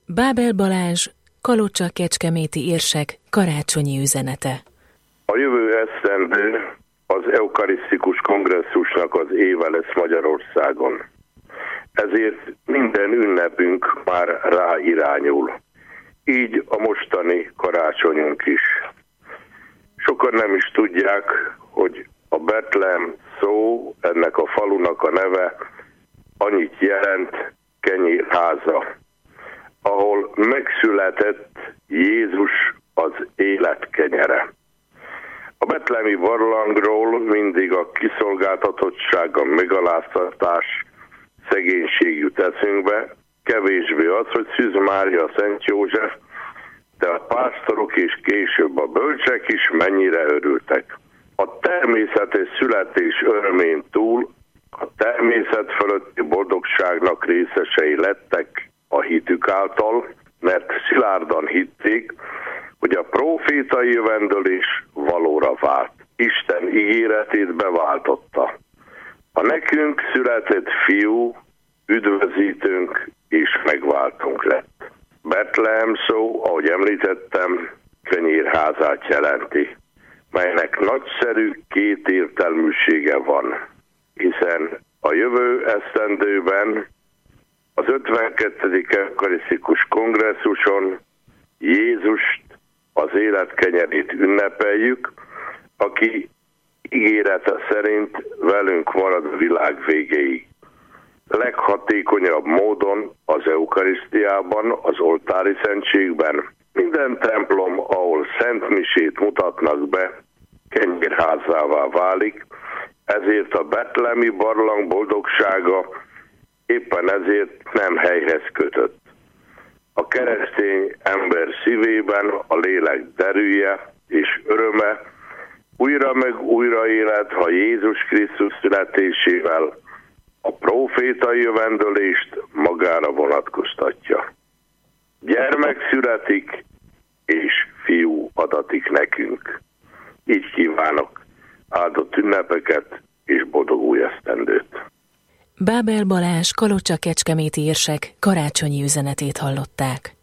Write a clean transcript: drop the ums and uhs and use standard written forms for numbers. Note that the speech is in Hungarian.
Bábel Balázs, Kalocsa-Kecskeméti érsek karácsonyi üzenete. A jövő esztendő az eukarisztikus kongresszusnak az éve lesz Magyarországon. Ezért minden ünnepünk már ráirányul. Így a mostani karácsonyunk is. Sokan nem is tudják, hogy a Betlehem szó, ennek a falunak a neve annyit jelent, kenyérháza, ahol megszületett Jézus az élet kenyere. A betlehemi barlangról mindig a kiszolgáltatottság, a megaláztatás, szegénység jut eszünkbe, kevésbé az, hogy Szűz Mária, Szent József, de a pásztorok és később a bölcsek is mennyire örültek. A természetes születés örömén túl a természet fölötti boldogságnak részesei lettek a hitük által, mert szilárdan hitték, hogy a prófétai jövendőlés valóra vált. Isten ígéretét beváltotta. A nekünk született fiú, üdvözítőnk és megváltunk lett. Betlehem szó, ahogy említettem, kenyérházát jelenti, melynek nagyszerű kétértelműsége van, hiszen a jövő esztendőben az 52. eukarisztikus kongresszuson Jézust, az élet kenyerét ünnepeljük, aki ígérete szerint velünk marad a világ végéig. Leghatékonyabb módon az eukarisztiában, az oltári szentségben, minden templom, ahol szentmisét mutatnak be, kenyérházává válik, ezért a betlehemi barlang boldogsága éppen ezért nem helyhez kötött. A keresztény ember szívében a lélek derűje és öröme újra meg újra élet, ha Jézus Krisztus születésével a prófétai jövendőlést magára vonatkoztatja. Gyermek születik, és fiú adatik nekünk. Így kívánok áldott ünnepeket és boldog új esztendőt. Bábel Balázs, Kalocsa-Kecskeméti érsek karácsonyi üzenetét hallották.